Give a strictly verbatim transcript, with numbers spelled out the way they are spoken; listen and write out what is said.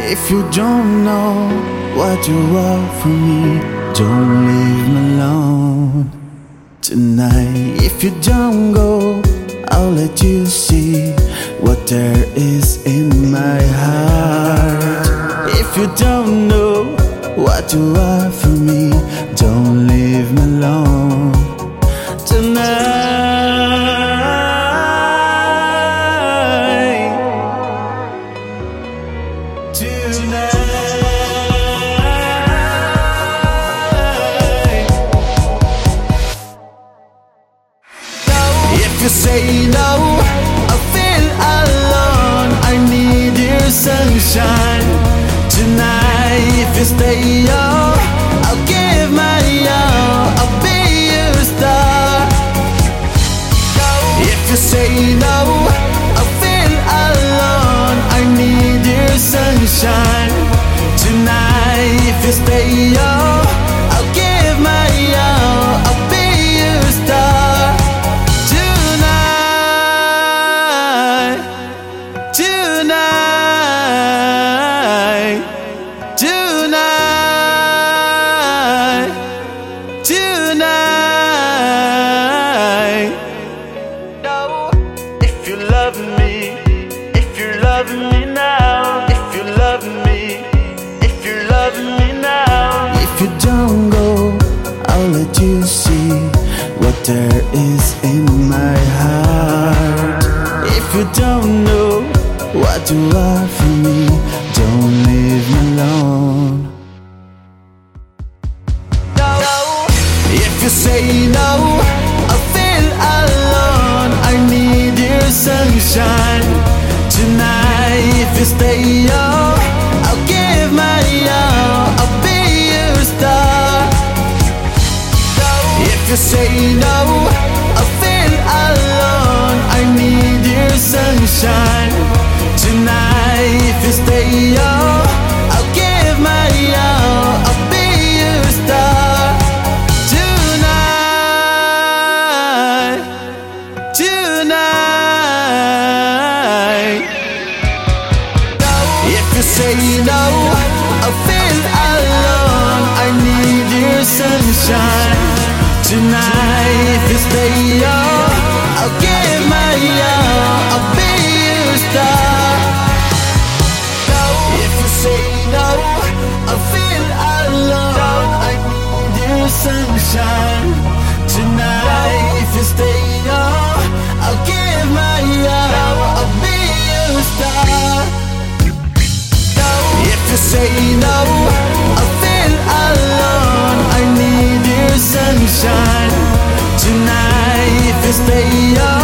If you don't know what you are for me, don't leave me alone tonight. If you don't go, I'll let you see what there is in my heart. If you don't know what you are for me, don't leave me alone tonight. Tonight. If you say no, I feel alone. I need your sunshine tonight. If you stay up, I'll give my all. I'll be your star. If you say no, I feel alone. I need your sunshine tonight. If you stay up, I'll give my all. I'll be your star tonight. Tonight. Tonight. Tonight. No, if you love me, if you love me now, if you love me, if you love me now. If you don't go, I'll let you see what there is in my heart. If you don't know what you are for me, don't leave me alone. If you say no, I feel alone. I need your sunshine tonight. If you stay up, I'll give my all. I'll be your star. If you say no, I feel alone. I need your sunshine tonight. If you stay up, I'll give my all. I'll be your star tonight. Tonight. If you say no, I feel alone. I need your sunshine tonight. If you stay up, I'll give my all. I'll be your star. If you say no, I feel alone. I need your sunshine tonight. If you stay up, I'll give my all. I'll be your star. If you say no, I feel alone. I need your sunshine tonight. If you stay up,